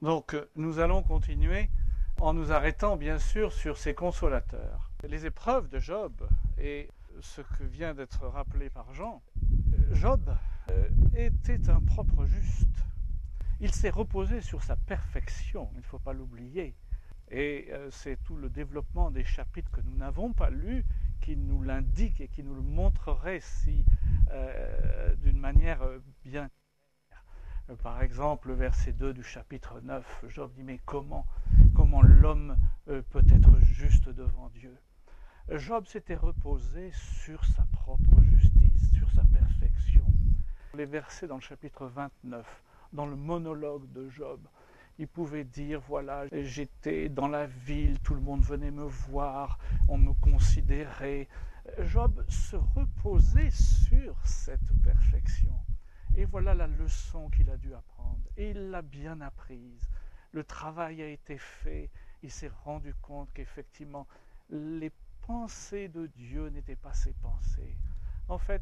Donc, nous allons continuer en nous arrêtant bien sûr sur ces consolateurs. Les épreuves de Job et ce que vient d'être rappelé par Jean, Job était un propre juste. Il s'est reposé sur sa perfection, il ne faut pas l'oublier. Et c'est tout le développement des chapitres que nous n'avons pas lus qui nous l'indique et qui nous le montrerait si, d'une manière bien claire. Par exemple, le verset 2 du chapitre 9, Job dit « Mais comment l'homme peut être juste devant Dieu ?» Job s'était reposé sur sa propre justice, sur sa perfection. Les versets dans le chapitre 29, dans le monologue de Job, il pouvait dire, voilà, j'étais dans la ville, tout le monde venait me voir, on me considérait. Job se reposait sur cette perfection. Et voilà la leçon qu'il a dû apprendre. Et il l'a bien apprise. Le travail a été fait. Il s'est rendu compte qu'effectivement, les pensées de Dieu n'étaient pas ses pensées. En fait,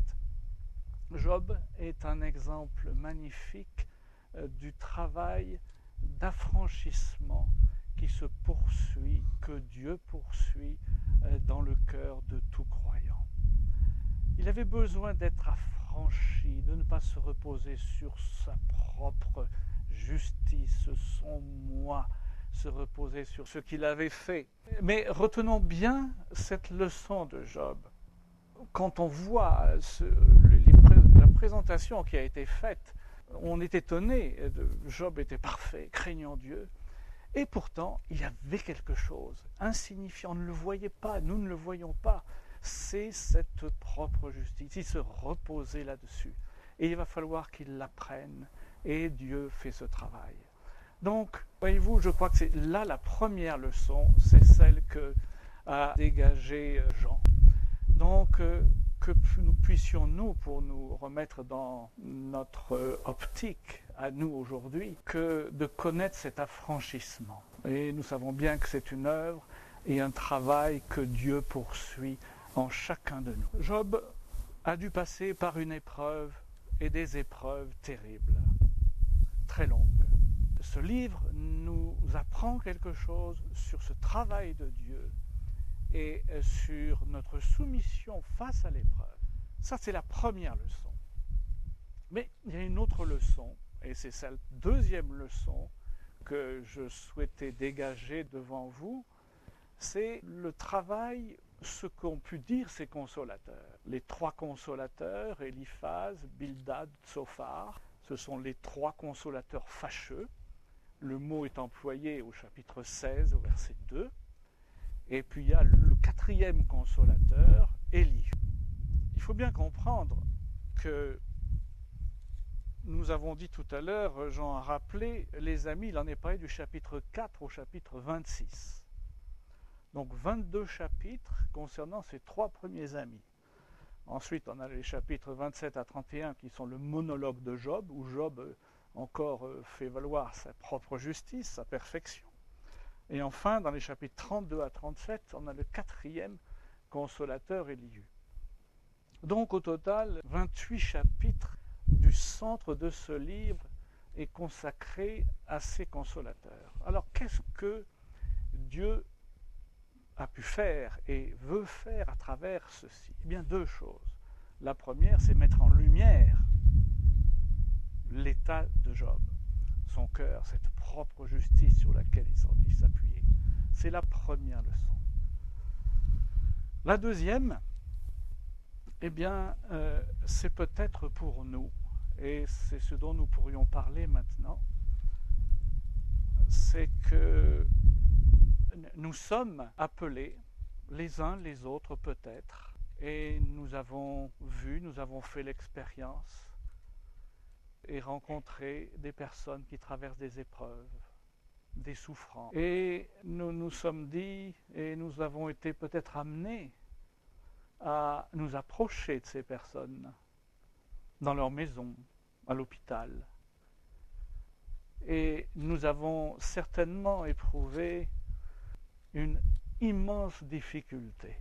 Job est un exemple magnifique du travail d'affranchissement qui se poursuit, que Dieu poursuit dans le cœur de tout croyant. Il avait besoin d'être affranchi, de ne pas se reposer sur sa propre justice, son moi, se reposer sur ce qu'il avait fait. Mais retenons bien cette leçon de Job. Quand on voit la présentation qui a été faite, on est étonné, Job était parfait, craignant Dieu, et pourtant il y avait quelque chose insignifiant, on ne le voyait pas, nous ne le voyons pas, c'est cette propre justice, il se reposait là-dessus, et il va falloir qu'il l'apprenne, et Dieu fait ce travail. Donc, voyez-vous, je crois que c'est là la première leçon, c'est celle que a dégagée Jean. Donc, que nous puissions, nous, pour nous remettre dans notre optique à nous aujourd'hui, que de connaître cet affranchissement. Et nous savons bien que c'est une œuvre et un travail que Dieu poursuit en chacun de nous. Job a dû passer par une épreuve et des épreuves terribles, très longues. Ce livre nous apprend quelque chose sur ce travail de Dieu et sur notre soumission face à l'épreuve. Ça, c'est la première leçon. Mais il y a une autre leçon, et c'est cette deuxième leçon que je souhaitais dégager devant vous, c'est le travail, ce qu'ont pu dire ces consolateurs. Les trois consolateurs, Éliphaz, Bildad, Tsophar, ce sont les trois consolateurs fâcheux. Le mot est employé au chapitre 16, au verset 2. Et puis il y a le quatrième consolateur, Élie. Il faut bien comprendre que nous avons dit tout à l'heure, Jean a rappelé, les amis, il en est parlé du chapitre 4 au chapitre 26. Donc 22 chapitres concernant ces trois premiers amis. Ensuite, on a les chapitres 27 à 31 qui sont le monologue de Job, où Job encore fait valoir sa propre justice, sa perfection. Et enfin, dans les chapitres 32 à 37, on a le quatrième consolateur, Élihu. Donc au total, 28 chapitres du centre de ce livre est consacré à ces consolateurs. Alors qu'est-ce que Dieu a pu faire et veut faire à travers ceci? Eh bien, deux choses. La première, c'est mettre en lumière l'état de Job, son cœur, cette propre justice sur laquelle il s'appuyait. C'est la première leçon. La deuxième, eh bien, c'est peut-être pour nous, et c'est ce dont nous pourrions parler maintenant, c'est que nous sommes appelés, les uns les autres peut-être, et nous avons vu, nous avons fait l'expérience et rencontré des personnes qui traversent des épreuves, des souffrances. Et nous nous sommes dit, et nous avons été peut-être amenés à nous approcher de ces personnes dans leur maison, à l'hôpital. Et nous avons certainement éprouvé une immense difficulté.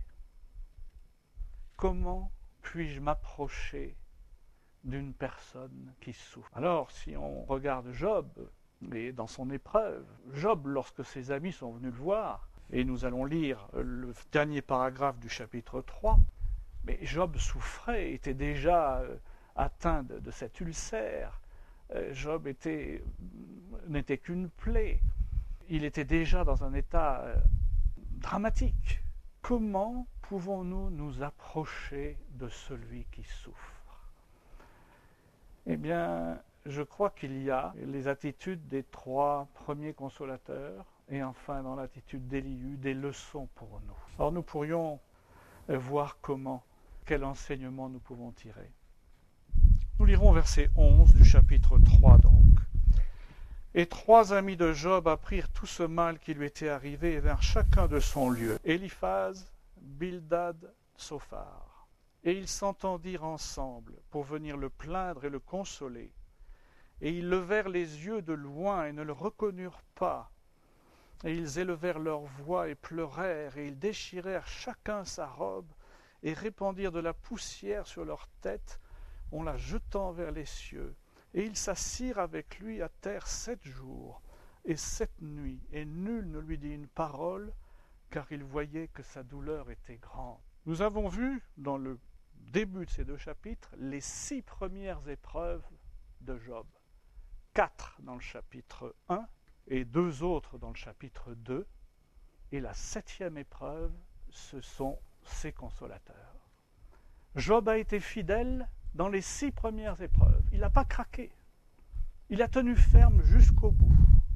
Comment puis-je m'approcher d'une personne qui souffre? Alors, si on regarde Job, et dans son épreuve. Job, lorsque ses amis sont venus le voir, et nous allons lire le dernier paragraphe du chapitre 3, mais Job souffrait, était déjà atteint de cet ulcère. Job n'était qu'une plaie. Il était déjà dans un état dramatique. Comment pouvons-nous nous approcher de celui qui souffre? Eh bien, je crois qu'il y a les attitudes des 3 premiers consolateurs et enfin dans l'attitude d'Élihu, des leçons pour nous. Alors nous pourrions voir quel enseignement nous pouvons tirer. Nous lirons verset 11 du chapitre 3 donc. Et 3 amis de Job apprirent tout ce mal qui lui était arrivé et vinrent chacun de son lieu, Éliphaz, Bildad, Sophar. Et ils s'entendirent ensemble pour venir le plaindre et le consoler. Et ils levèrent les yeux de loin et ne le reconnurent pas. Et ils élevèrent leur voix et pleurèrent, et ils déchirèrent chacun sa robe, et répandirent de la poussière sur leur tête, en la jetant vers les cieux. Et ils s'assirent avec lui à terre 7 jours et 7 nuits, et nul ne lui dit une parole, car ils voyaient que sa douleur était grande. Nous avons vu, dans le début de ces 2 chapitres, les 6 premières épreuves de Job. 4 dans le chapitre 1, et 2 autres dans le chapitre 2, et la 7e épreuve, ce sont ses consolateurs. Job a été fidèle dans les 6 premières épreuves. Il n'a pas craqué. Il a tenu ferme jusqu'au bout.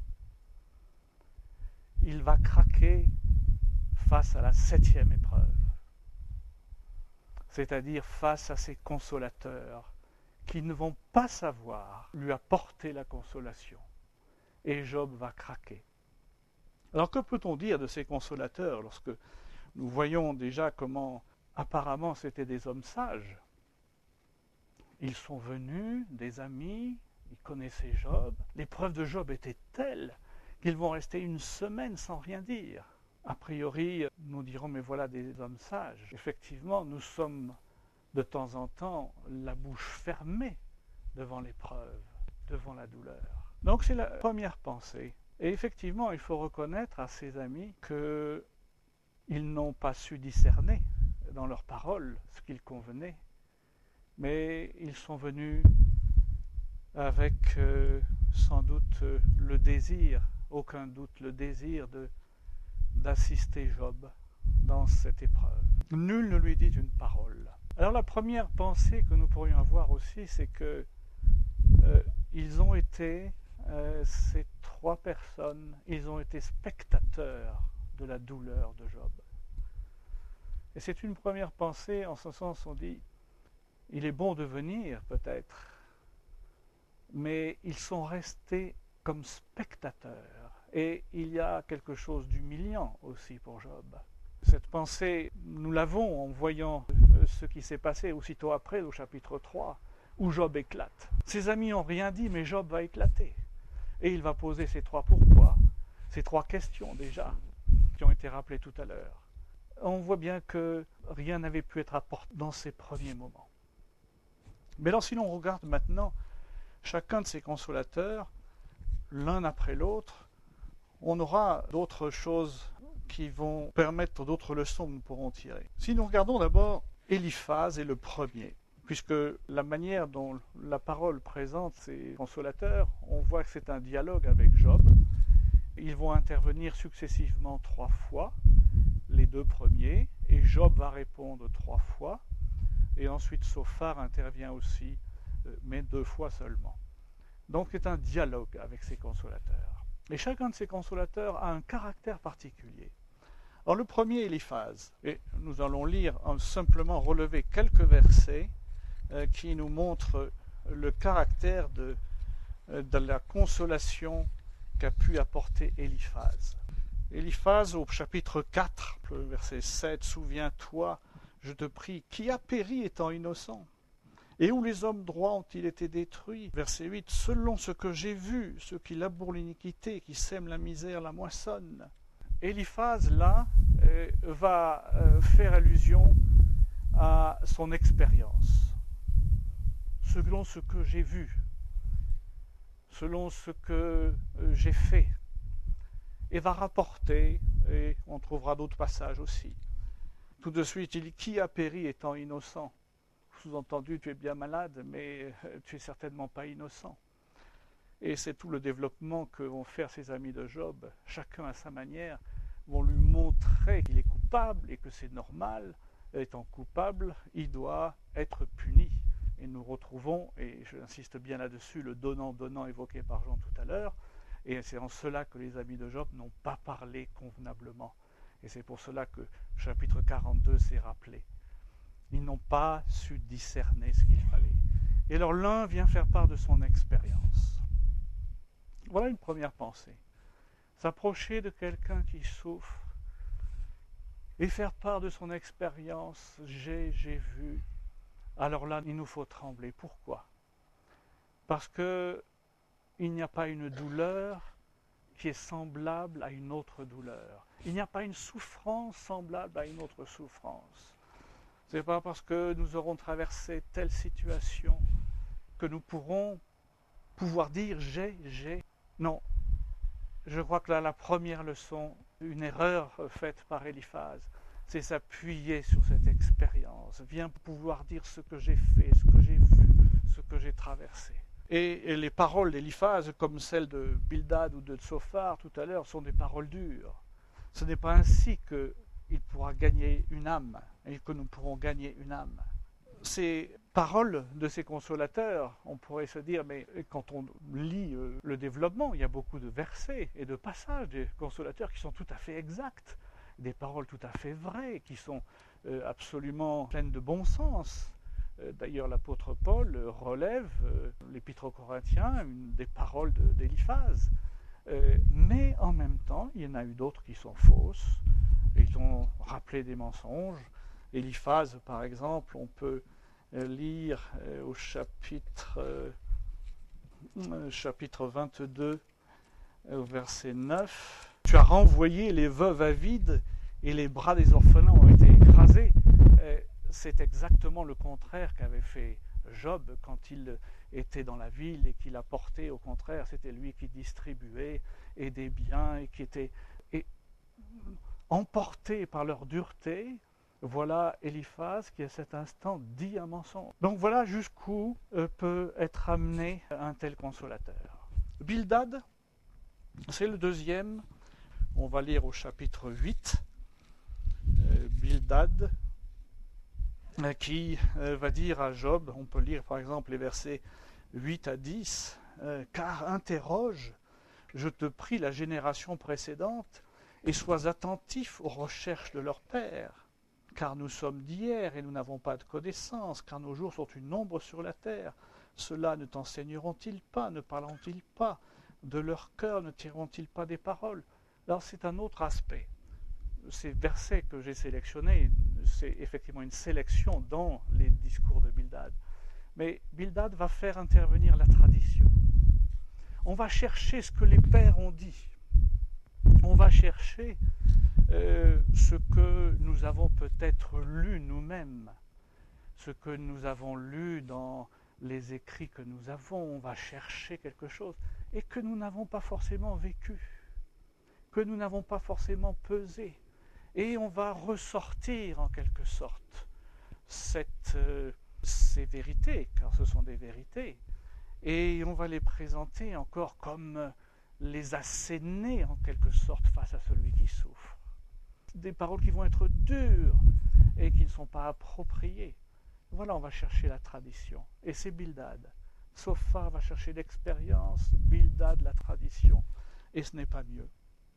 Il va craquer face à la 7e épreuve, c'est-à-dire face à ses consolateurs qui ne vont pas savoir lui apporter la consolation. Et Job va craquer. Alors que peut-on dire de ces consolateurs lorsque nous voyons déjà comment apparemment c'étaient des hommes sages? Ils sont venus, des amis, ils connaissaient Job. L'épreuve de Job était telle qu'ils vont rester 1 semaine sans rien dire. A priori, nous dirons, mais voilà des hommes sages. Effectivement, nous sommes de temps en temps la bouche fermée devant l'épreuve, devant la douleur. Donc c'est la première pensée. Et effectivement, il faut reconnaître à ces amis qu'ils n'ont pas su discerner dans leurs paroles ce qu'il convenait. Mais ils sont venus avec sans doute le désir, aucun doute, le désir d'assister Job dans cette épreuve. Nul ne lui dit une parole. Alors la première pensée que nous pourrions avoir aussi, c'est que ils ont été, ces 3 personnes, ils ont été spectateurs de la douleur de Job. Et c'est une première pensée, en ce sens on dit, il est bon de venir peut-être, mais ils sont restés comme spectateurs. Et il y a quelque chose d'humiliant aussi pour Job. Cette pensée, nous l'avons en voyant ce qui s'est passé aussitôt après au chapitre 3, où Job éclate. Ses amis n'ont rien dit, mais Job va éclater. Et il va poser ces 3 pourquoi, ces 3 questions déjà, qui ont été rappelées tout à l'heure. On voit bien que rien n'avait pu être apporté dans ces premiers moments. Mais alors si l'on regarde maintenant chacun de ces consolateurs, l'un après l'autre, on aura d'autres choses qui vont permettre d'autres leçons que nous pourrons tirer. Si nous regardons d'abord Éliphaz est le premier, puisque la manière dont la parole présente ces consolateurs, on voit que c'est un dialogue avec Job. Ils vont intervenir successivement 3 fois, les 2 premiers, et Job va répondre 3 fois. Et ensuite Sophar intervient aussi, mais 2 fois seulement. Donc c'est un dialogue avec ces consolateurs. Et chacun de ces consolateurs a un caractère particulier. Alors le premier, Éliphaz, et nous allons lire, simplement relever quelques versets qui nous montrent le caractère de la consolation qu'a pu apporter Éliphaz. Éliphaz au chapitre 4, verset 7, « Souviens-toi, je te prie, qui a péri étant innocent? Et où les hommes droits ont-ils été détruits ?» Verset 8, « Selon ce que j'ai vu, ceux qui labourent l'iniquité, qui sèment la misère, la moissonnent. » Éliphaz, là, va faire allusion à son expérience. Selon ce que j'ai vu, selon ce que j'ai fait. Et va rapporter, et on trouvera d'autres passages aussi. Tout de suite, il dit, qui a péri étant innocent? Sous-entendu, tu es bien malade, mais tu es certainement pas innocent. Et c'est tout le développement que vont faire ces amis de Job, chacun à sa manière, vont lui montrer qu'il est coupable et que c'est normal. Étant coupable, il doit être puni. Et nous retrouvons, et j'insiste bien là-dessus, le donnant-donnant évoqué par Jean tout à l'heure, et c'est en cela que les amis de Job n'ont pas parlé convenablement. Et c'est pour cela que chapitre 42 s'est rappelé. Ils n'ont pas su discerner ce qu'il fallait. Et alors l'un vient faire part de son expérience. Voilà une première pensée. S'approcher de quelqu'un qui souffre et faire part de son expérience. J'ai vu. Alors là, il nous faut trembler. Pourquoi? Parce que il n'y a pas une douleur qui est semblable à une autre douleur. Il n'y a pas une souffrance semblable à une autre souffrance. Ce n'est pas parce que nous aurons traversé telle situation que nous pourrons pouvoir dire j'ai. Non. Je crois que là, la première leçon, une erreur faite par Eliphaz, c'est s'appuyer sur cette expérience, bien pouvoir dire ce que j'ai fait, ce que j'ai vu, ce que j'ai traversé. Et les paroles d'Eliphaz, comme celles de Bildad ou de Tsophar tout à l'heure, sont des paroles dures. Ce n'est pas ainsi qu'il pourra gagner une âme, et que nous pourrons gagner une âme. Ces paroles de ces consolateurs, on pourrait se dire, mais quand on lit le développement, il y a beaucoup de versets et de passages des consolateurs qui sont tout à fait exacts, des paroles tout à fait vraies, qui sont absolument pleines de bon sens. D'ailleurs, l'apôtre Paul relève l'Épître aux Corinthiens, une des paroles d'Eliphaz. Mais en même temps, il y en a eu d'autres qui sont fausses. Ils ont rappelé des mensonges. Eliphaz, par exemple, on peut lire au chapitre 22, au verset 9. « Tu as renvoyé les veuves avides et les bras des orphelins ont été écrasés. » C'est exactement le contraire qu'avait fait Job quand il était dans la ville et qu'il apportait, au contraire, c'était lui qui distribuait et des biens et qui était emporté par leur dureté. Voilà Eliphaz qui à cet instant dit un mensonge. Donc voilà jusqu'où peut être amené un tel consolateur. Bildad, c'est le deuxième. On va lire au chapitre 8. Bildad qui va dire à Job, on peut lire par exemple les versets 8 à 10, car interroge, je te prie, la génération précédente, et sois attentif aux recherches de leur père, car nous sommes d'hier et nous n'avons pas de connaissance, car nos jours sont une ombre sur la terre. Cela ne t'enseigneront-ils pas, ne parleront-ils pas de leur cœur, ne tireront-ils pas des paroles? Alors c'est un autre aspect. Ces versets que j'ai sélectionnés, c'est effectivement une sélection dans les discours de Bildad. Mais Bildad va faire intervenir la tradition. On va chercher ce que les pères ont dit. On va chercher ce que nous avons peut-être lu nous-mêmes, ce que nous avons lu dans les écrits que nous avons. On va chercher quelque chose et que nous n'avons pas forcément vécu, que nous n'avons pas forcément pesé. Et on va ressortir en quelque sorte ces vérités, car ce sont des vérités, et on va les présenter encore comme les asséner en quelque sorte face à celui qui souffre. Des paroles qui vont être dures et qui ne sont pas appropriées. Voilà, on va chercher la tradition. Et c'est Bildad. Tsophar va chercher l'expérience, Bildad la tradition. Et ce n'est pas mieux.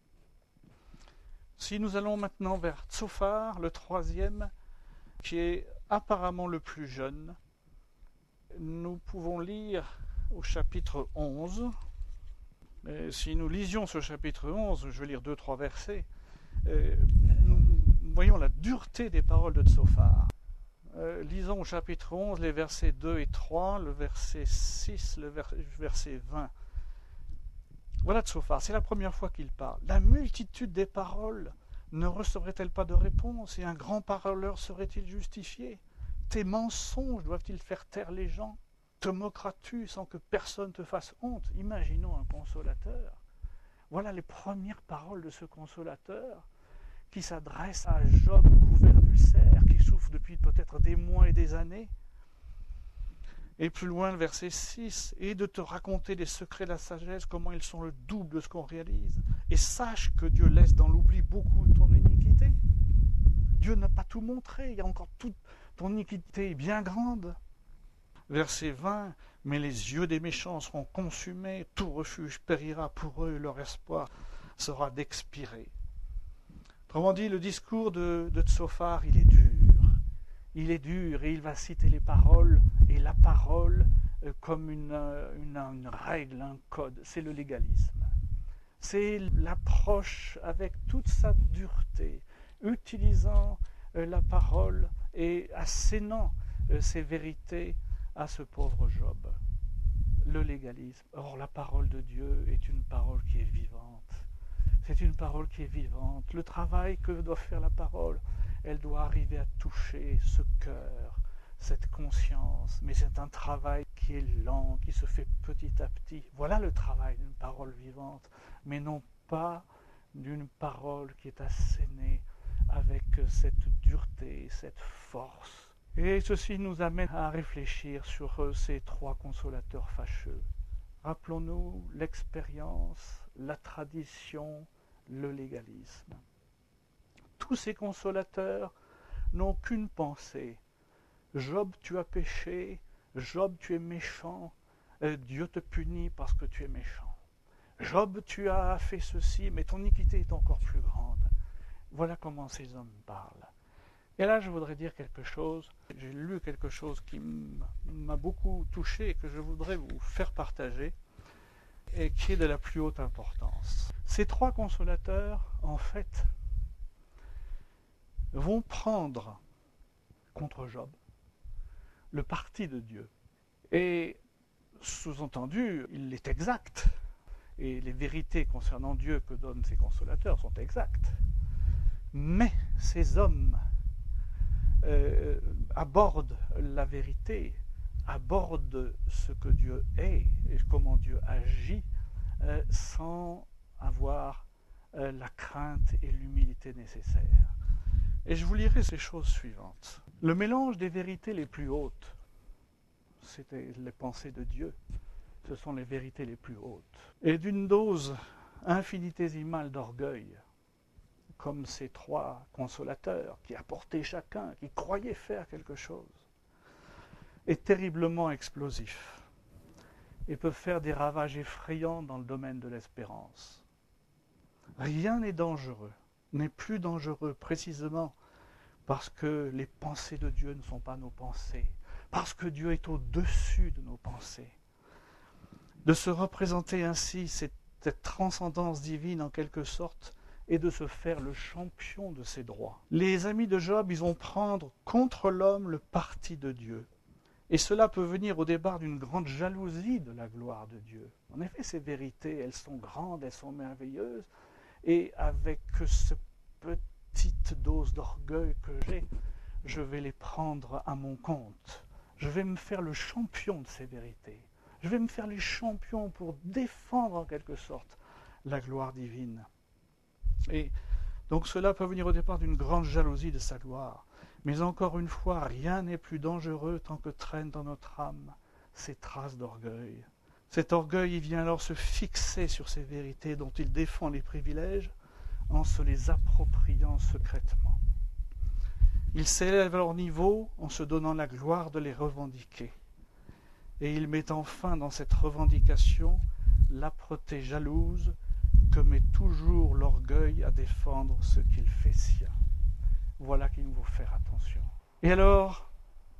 Si nous allons maintenant vers Tsophar, le troisième, qui est apparemment le plus jeune, nous pouvons lire au chapitre 11. Et si nous lisions ce chapitre 11, je vais lire 2-3 versets, nous voyons la dureté des paroles de Tsophar. Lisons au chapitre 11 les versets 2 et 3, le verset 6, le verset 20. Voilà Tsophar, c'est la première fois qu'il parle. La multitude des paroles ne recevrait-elle pas de réponse, et un grand parleur serait-il justifié? Tes mensonges doivent-ils faire taire les gens? Te moqueras-tu sans que personne te fasse honte? Imaginons un consolateur. Voilà les premières paroles de ce consolateur qui s'adresse à Job couvert d'ulcères, qui souffre depuis peut-être des mois et des années. Et plus loin, le verset 6, « Et de te raconter les secrets de la sagesse, comment ils sont le double de ce qu'on réalise. Et sache que Dieu laisse dans l'oubli beaucoup de ton iniquité. » Dieu n'a pas tout montré, il y a encore toute ton iniquité bien grande. Verset 20, « Mais les yeux des méchants seront consumés, tout refuge périra pour eux, leur espoir sera d'expirer. » Autrement dit, le discours de Tsophar, il est dur. Il est dur et il va citer les paroles, et la parole comme une règle, un code, c'est le légalisme. C'est l'approche avec toute sa dureté, utilisant la parole et assénant ses vérités à ce pauvre Job. Le légalisme. Or, la parole de Dieu est une parole qui est vivante. C'est une parole qui est vivante. Le travail que doit faire la parole, elle doit arriver à toucher ce cœur, cette conscience. Mais c'est un travail qui est lent, qui se fait petit à petit. Voilà le travail d'une parole vivante, mais non pas d'une parole qui est assénée avec cette dureté, cette force. Et ceci nous amène à réfléchir sur ces trois consolateurs fâcheux. Rappelons-nous l'expérience, la tradition, le légalisme. Tous ces consolateurs n'ont qu'une pensée. Job, tu as péché. Job, tu es méchant. Dieu te punit parce que tu es méchant. Job, tu as fait ceci, mais ton iniquité est encore plus grande. Voilà comment ces hommes parlent. Et là, je voudrais dire quelque chose. J'ai lu quelque chose qui m'a beaucoup touché et que je voudrais vous faire partager et qui est de la plus haute importance. Ces trois consolateurs, en fait, vont prendre contre Job le parti de Dieu. Et sous-entendu, il est exact. Et les vérités concernant Dieu que donnent ces consolateurs sont exactes. Mais ces hommes abordent la vérité, abordent ce que Dieu est et comment Dieu agit sans avoir la crainte et l'humilité nécessaires. Et je vous lirai ces choses suivantes. Le mélange des vérités les plus hautes, c'était les pensées de Dieu, ce sont les vérités les plus hautes, et d'une dose infinitésimale d'orgueil, comme ces trois consolateurs qui apportaient chacun, qui croyaient faire quelque chose, est terriblement explosif et peut faire des ravages effrayants dans le domaine de l'espérance. Rien n'est dangereux, n'est plus dangereux précisément parce que les pensées de Dieu ne sont pas nos pensées, parce que Dieu est au-dessus de nos pensées. De se représenter ainsi cette transcendance divine en quelque sorte, et de se faire le champion de ses droits. Les amis de Job, ils vont prendre contre l'homme le parti de Dieu. Et cela peut venir au départ d'une grande jalousie de la gloire de Dieu. En effet, ces vérités, elles sont grandes, elles sont merveilleuses, et avec cette petite dose d'orgueil que j'ai, je vais les prendre à mon compte. Je vais me faire le champion de ces vérités. Je vais me faire les champions pour défendre en quelque sorte la gloire divine. Et donc cela peut venir au départ d'une grande jalousie de sa gloire. Mais encore une fois, rien n'est plus dangereux tant que traînent dans notre âme ces traces d'orgueil. Cet orgueil, il vient alors se fixer sur ces vérités dont il défend les privilèges en se les appropriant secrètement. Il s'élève à leur niveau en se donnant la gloire de les revendiquer. Et il met enfin dans cette revendication l'âpreté jalouse que met toujours l'orgueil à défendre ce qu'il fait sien. Voilà qu'il nous faut faire attention. Et alors,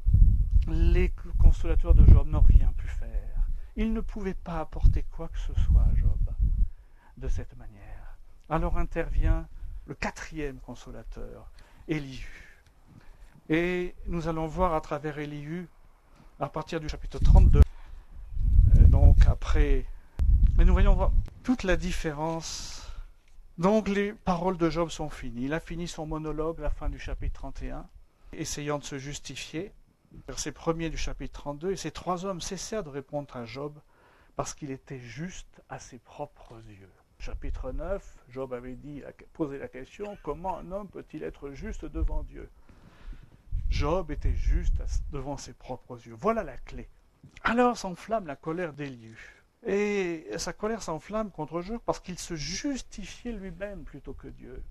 les consolateurs de Job n'ont rien pu faire. Ils ne pouvaient pas apporter quoi que ce soit à Job de cette manière. Alors intervient le quatrième consolateur, Élihu. Et nous allons voir à travers Élihu, à partir du chapitre 32, donc après... Mais nous voyons voir toute la différence. Donc les paroles de Job sont finies. Il a fini son monologue à la fin du chapitre 31, essayant de se justifier. Verset 1er du chapitre 32, « Et ces 3 hommes cessèrent de répondre à Job parce qu'il était juste à ses propres yeux. » Chapitre 9, Job avait posé la question, « Comment un homme peut-il être juste devant Dieu ?» Job était juste devant ses propres yeux. Voilà la clé. Alors s'enflamme la colère d'Élihu. Et sa colère s'enflamme contre Job parce qu'il se justifiait lui-même plutôt que Dieu.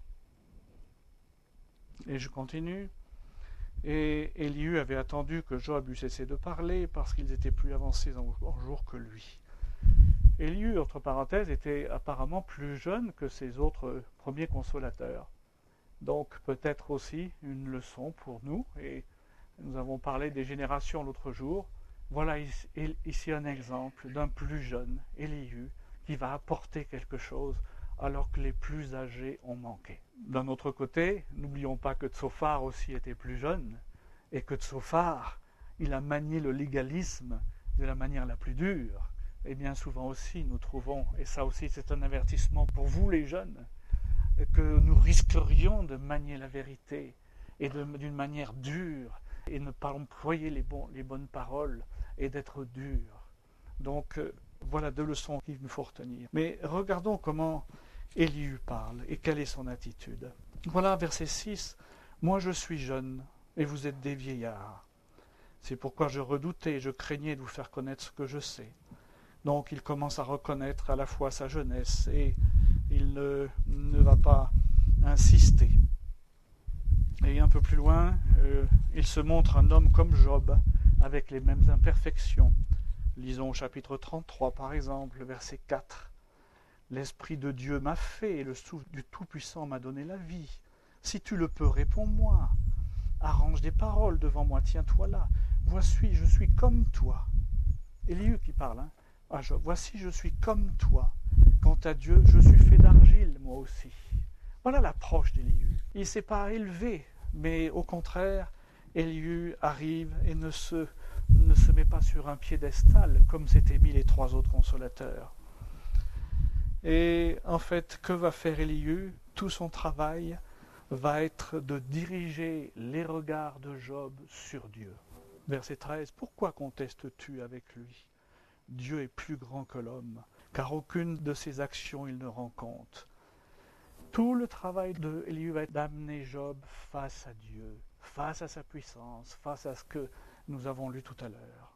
Et je continue. Et Élihu avait attendu que Job eût cessé de parler parce qu'ils étaient plus avancés en jour que lui. Élihu, entre parenthèses, était apparemment plus jeune que ses autres premiers consolateurs. Donc peut-être aussi une leçon pour nous. Et nous avons parlé des générations l'autre jour. Voilà ici un exemple d'un plus jeune, Élihu, qui va apporter quelque chose alors que les plus âgés ont manqué. D'un autre côté, n'oublions pas que Tsophar aussi était plus jeune, et que Tsophar, il a manié le légalisme de la manière la plus dure. Et bien souvent aussi, nous trouvons, et ça aussi c'est un avertissement pour vous les jeunes, que nous risquerions de manier la vérité, et d'une manière dure, et ne pas employer les bonnes paroles, et d'être dur. Donc, voilà 2 leçons qu'il nous faut retenir. Mais regardons comment Élihu parle et quelle est son attitude. Voilà, verset 6. « Moi je suis jeune, et vous êtes des vieillards. C'est pourquoi je redoutais et je craignais de vous faire connaître ce que je sais. » Donc il commence à reconnaître à la fois sa jeunesse, et il ne va pas insister. Et un peu plus loin, il se montre un homme comme Job, avec les mêmes imperfections. Lisons au chapitre 33 par exemple, verset 4. « L'Esprit de Dieu m'a fait, et le souffle du Tout-Puissant m'a donné la vie. Si tu le peux, réponds-moi. Arrange des paroles devant moi, tiens-toi là. Voici, je suis comme toi. » Élihu qui parle, hein. Ah, voici, je suis comme toi. Quant à Dieu, je suis fait d'argile, moi aussi. Voilà l'approche d'Élihu. Il ne s'est pas élevé, mais au contraire, Élihu arrive et ne se met pas sur un piédestal comme s'étaient mis les 3 autres consolateurs. Et en fait, que va faire Élihu? Tout son travail va être de diriger les regards de Job sur Dieu. Verset 13, « Pourquoi contestes-tu avec lui? Dieu est plus grand que l'homme, car aucune de ses actions il ne rend compte. » Tout le travail de Élihu va être d'amener Job face à Dieu, face à sa puissance, face à ce que nous avons lu tout à l'heure.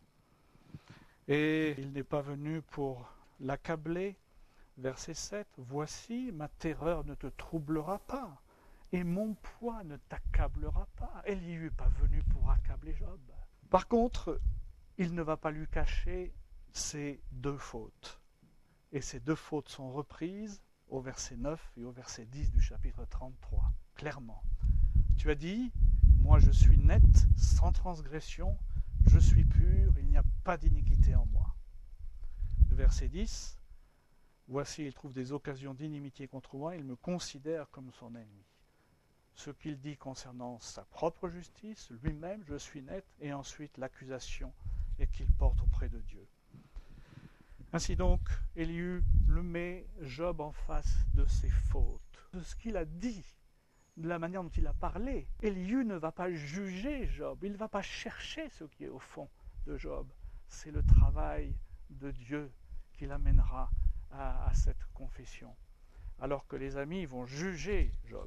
Et il n'est pas venu pour l'accabler. Verset 7, « Voici, ma terreur ne te troublera pas, et mon poids ne t'accablera pas. » Élihu n'est pas venu pour accabler Job. Par contre, il ne va pas lui cacher ses 2 fautes. Et ces 2 fautes sont reprises au verset 9 et au verset 10 du chapitre 33, clairement. Tu as dit, moi je suis net, sans transgression, je suis pur, il n'y a pas d'iniquité en moi. Le verset 10, voici, il trouve des occasions d'inimitié contre moi, il me considère comme son ennemi. Ce qu'il dit concernant sa propre justice, lui-même, je suis net, et ensuite l'accusation et qu'il porte auprès de Dieu. Ainsi donc, Élihu le met Job en face de ses fautes, de ce qu'il a dit, de la manière dont il a parlé. Élihu ne va pas juger Job, il ne va pas chercher ce qui est au fond de Job. C'est le travail de Dieu qui l'amènera à cette confession. Alors que les amis vont juger Job,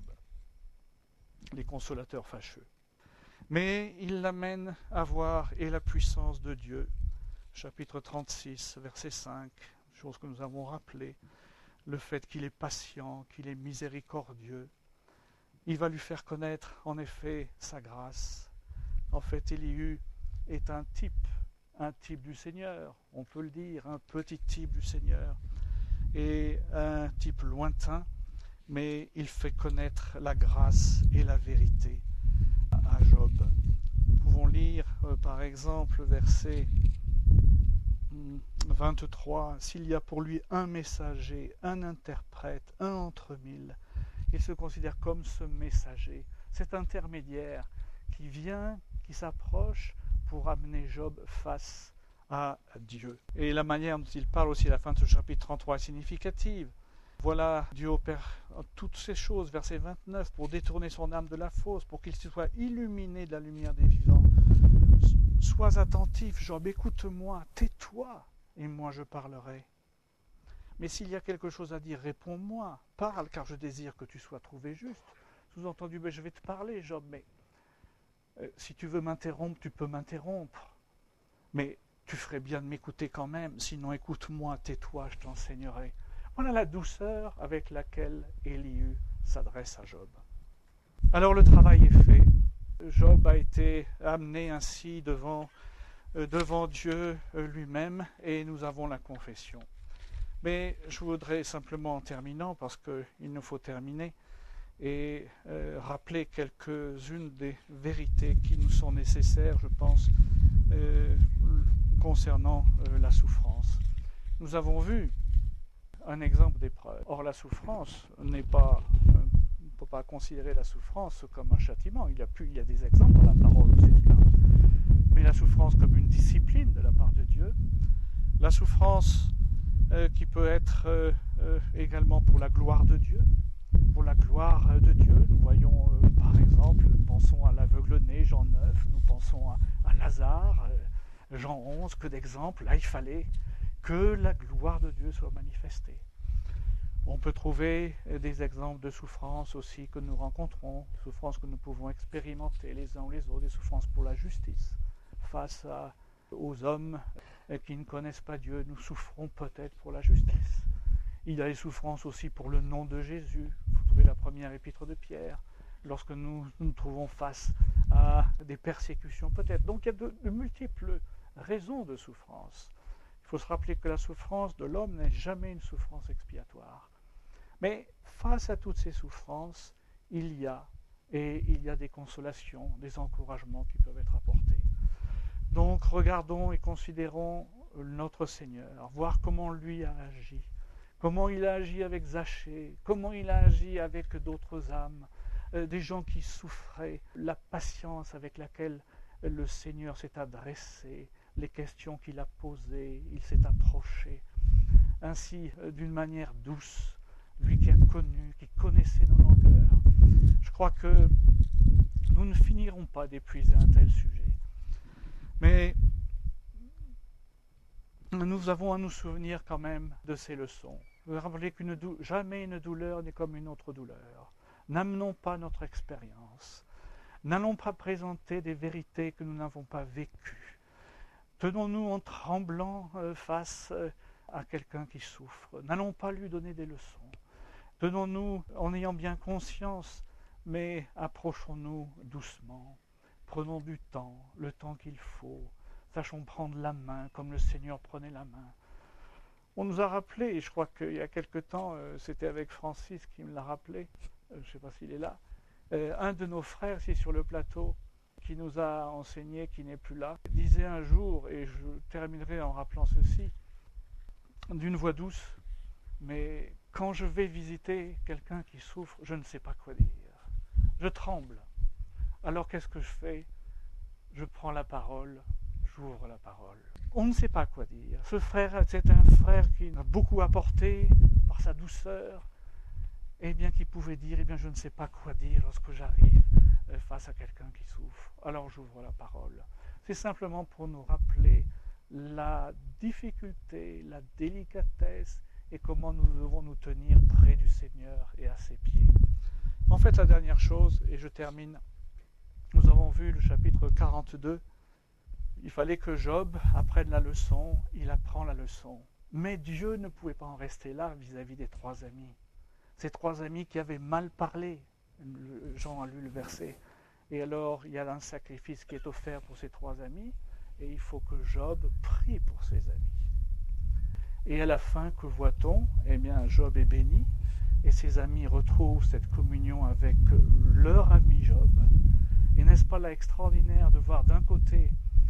les consolateurs fâcheux. Mais il l'amène à voir et la puissance de Dieu. Chapitre 36, verset 5, chose que nous avons rappelée, le fait qu'il est patient, qu'il est miséricordieux. Il va lui faire connaître, en effet, sa grâce. En fait, Élihu est un type du Seigneur, on peut le dire, un petit type du Seigneur, et un type lointain, mais il fait connaître la grâce et la vérité à Job. Nous pouvons lire, par exemple, verset 23, « S'il y a pour lui un messager, un interprète, un entre 1000, il se considère comme ce messager, cet intermédiaire qui vient, qui s'approche pour amener Job face à Dieu. » Et la manière dont il parle aussi à la fin de ce chapitre 33 est significative. Voilà, Dieu opère toutes ces choses, verset 29, pour détourner son âme de la fosse, pour qu'il soit illuminé de la lumière des vivants, sois attentif, Job, écoute-moi, tais-toi, et moi je parlerai. Mais s'il y a quelque chose à dire, réponds-moi, parle, car je désire que tu sois trouvé juste. Sous-entendu, je vais te parler, Job, mais si tu veux m'interrompre, tu peux m'interrompre. Mais tu ferais bien de m'écouter quand même, sinon écoute-moi, tais-toi, je t'enseignerai. Voilà la douceur avec laquelle Élihu s'adresse à Job. Alors le travail est fait. Job a été amené ainsi devant Dieu lui-même, et nous avons la confession. Mais je voudrais simplement, en terminant, parce qu'il nous faut terminer, et rappeler quelques-unes des vérités qui nous sont nécessaires, je pense, concernant la souffrance. Nous avons vu un exemple d'épreuve. Or, la souffrance n'est pas... on ne peut pas considérer la souffrance comme un châtiment. Il y a des exemples dans la parole où c'est le cas. Mais la souffrance comme une discipline de la part de Dieu. La souffrance qui peut être également pour la gloire de Dieu. Pour la gloire de Dieu, nous voyons par exemple, pensons à l'aveugle-né, Jean 9, nous pensons à Lazare, Jean 11, que d'exemples. Là, il fallait que la gloire de Dieu soit manifestée. On peut trouver des exemples de souffrances aussi que nous rencontrons, souffrances que nous pouvons expérimenter les uns ou les autres, des souffrances pour la justice. Face aux hommes qui ne connaissent pas Dieu, nous souffrons peut-être pour la justice. Il y a des souffrances aussi pour le nom de Jésus. Vous trouvez la première épître de Pierre, lorsque nous nous trouvons face à des persécutions peut-être. Donc il y a de multiples raisons de souffrance. Il faut se rappeler que la souffrance de l'homme n'est jamais une souffrance expiatoire. Mais face à toutes ces souffrances, il y a des consolations, des encouragements qui peuvent être apportés. Donc regardons et considérons notre Seigneur, voir comment lui a agi, comment il a agi avec Zachée, comment il a agi avec d'autres âmes, des gens qui souffraient, la patience avec laquelle le Seigneur s'est adressé, les questions qu'il a posées, il s'est approché, ainsi d'une manière douce, lui qui a connu, qui connaissait nos longueurs. Je crois que nous ne finirons pas d'épuiser un tel sujet. Mais nous avons à nous souvenir quand même de ces leçons. Vous rappelez jamais une douleur n'est comme une autre douleur. N'amenons pas notre expérience. N'allons pas présenter des vérités que nous n'avons pas vécues. Tenons-nous en tremblant face à quelqu'un qui souffre. N'allons pas lui donner des leçons. Tenons-nous en ayant bien conscience, mais approchons-nous doucement. Prenons du temps, le temps qu'il faut. Sachons prendre la main comme le Seigneur prenait la main. On nous a rappelé, et je crois qu'il y a quelque temps, c'était avec Francis qui me l'a rappelé, je ne sais pas s'il est là, un de nos frères ici sur le plateau, qui nous a enseigné, qui n'est plus là, disait un jour, et je terminerai en rappelant ceci, d'une voix douce, mais quand je vais visiter quelqu'un qui souffre, je ne sais pas quoi dire. Je tremble. Alors qu'est-ce que je fais? Je prends la parole, j'ouvre la parole. On ne sait pas quoi dire. Ce frère, c'est un frère qui m'a beaucoup apporté par sa douceur, et bien qui pouvait dire, je ne sais pas quoi dire lorsque j'arrive face à quelqu'un qui souffre. Alors j'ouvre la parole. C'est simplement pour nous rappeler la difficulté, la délicatesse et comment nous devons nous tenir près du Seigneur et à ses pieds. En fait, la dernière chose, et je termine, nous avons vu le chapitre 42, il fallait que Job apprenne la leçon, il apprend la leçon. Mais Dieu ne pouvait pas en rester là vis-à-vis des trois amis. Ces trois amis qui avaient mal parlé, Jean a lu le verset, et alors il y a un sacrifice qui est offert pour ces trois amis, et il faut que Job prie pour ses amis. Et à la fin, que voit-on? Job est béni, et ses amis retrouvent cette communion avec leur ami Job. Et n'est-ce pas là extraordinaire de voir d'un côté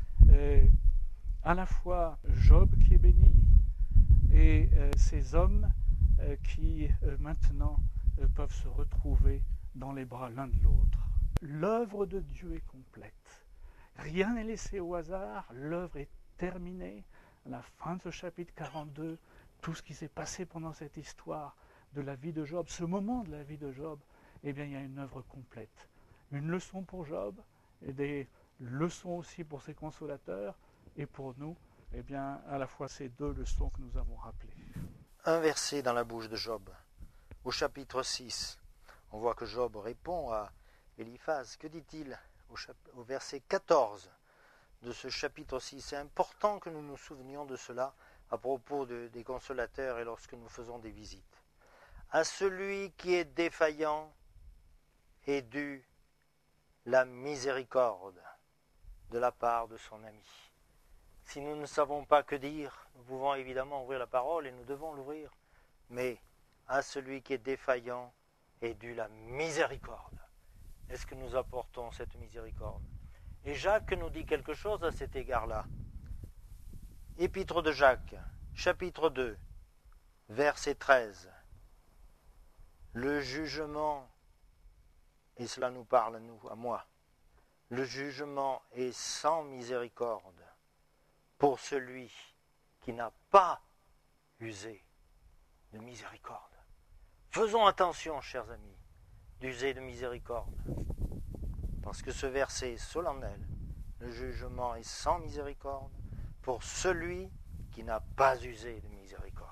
à la fois Job qui est béni, et ces hommes qui maintenant peuvent se retrouver dans les bras l'un de l'autre. L'œuvre de Dieu est complète. Rien n'est laissé au hasard, l'œuvre est terminée. À la fin de ce chapitre 42, tout ce qui s'est passé pendant cette histoire de la vie de Job, ce moment de la vie de Job, il y a une œuvre complète. Une leçon pour Job, et des leçon aussi pour ses consolateurs et pour nous, eh bien, à la fois ces deux leçons que nous avons rappelées. Un verset dans la bouche de Job, au chapitre 6. On voit que Job répond à Éliphaz. Que dit-il au verset 14 de ce chapitre 6? C'est important que nous nous souvenions de cela à propos des consolateurs et lorsque nous faisons des visites. À celui qui est défaillant est due la miséricorde de la part de son ami. Si nous ne savons pas que dire, nous pouvons évidemment ouvrir la parole et nous devons l'ouvrir, mais à celui qui est défaillant est due la miséricorde. Est-ce que nous apportons cette miséricorde? Et Jacques nous dit quelque chose à cet égard-là. Épître de Jacques, chapitre 2, verset 13. Le jugement, et cela nous parle à moi, le jugement est sans miséricorde pour celui qui n'a pas usé de miséricorde. Faisons attention, chers amis, d'user de miséricorde, parce que ce verset est solennel. Le jugement est sans miséricorde pour celui qui n'a pas usé de miséricorde.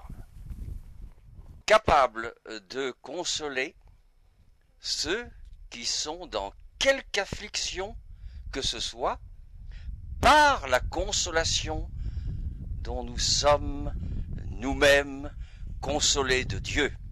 Capable de consoler ceux qui sont dans quelque affliction que ce soit, par la consolation dont nous sommes nous-mêmes consolés de Dieu.